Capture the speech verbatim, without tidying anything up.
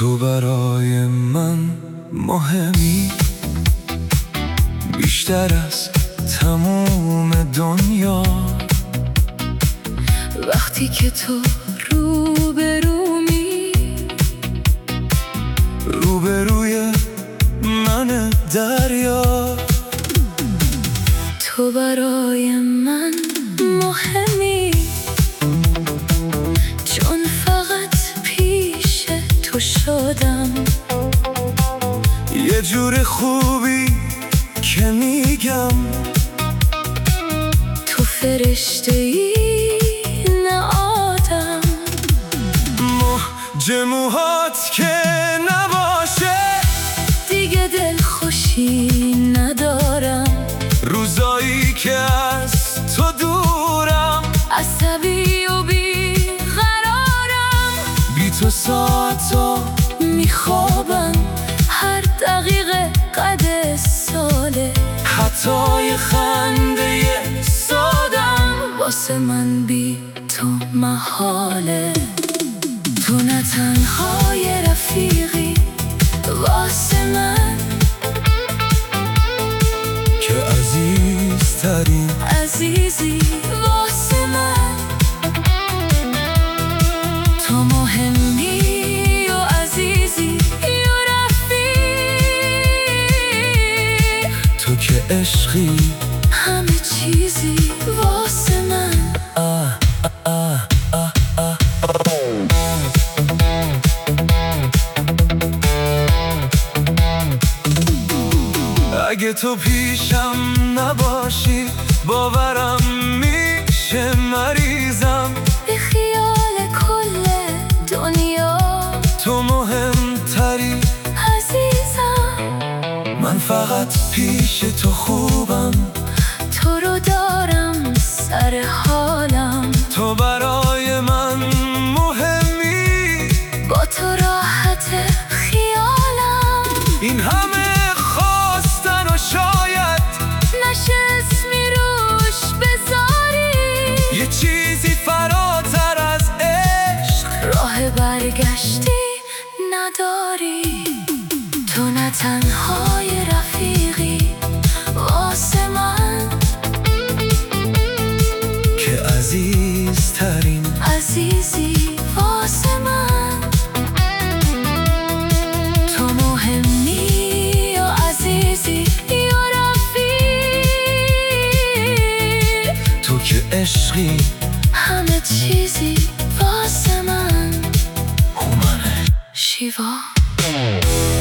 تو برای من مهمی، بیشتر از تموم دنیا. وقتی که تو روبرومی، روبروی من دریا. تو برای من مهمی، چون فقط پیش تو شدم. یه جور خوبی که میگم تو فرشته ای نه آدم. موج موهات که نباشه دیگه دل خوشی ندارم. روزایی که از تو دورم، عصبی و بی قرارم. بی تو ساعتا میخوابم، هر دقیقه قد ساله. حتی یه خنده سادم واسه من بی تو محاله. تو نه تنها یه رفیقی واسه من، که عزیزترین عزیزی واسه من. تو مهمی و عزیزی و رفیق. تو که عشقی، همه چیزی واسه من. آه آه آه آه. اگه تو پیشم نباشی باورم میشه مریضم. به خیال کل دنیا تو مهمتری عزیزم. من فقط پیش تو خوبم. تو رو دارم سر حالم. تو برای من مهمی، با تو راحت خیالم. این همه خواستن و شاید نشه اسمی روش بذاری. یه چیزی فراتر از عشق راه برگشتی نداری. تو نه تنها یه رفیقی واسه من، که عزیزترین عزیزی واسه من. تو مهمی و عزیزی و رفیق. تو که عشقی، همه چیزی واسه من. هومنه شیوا.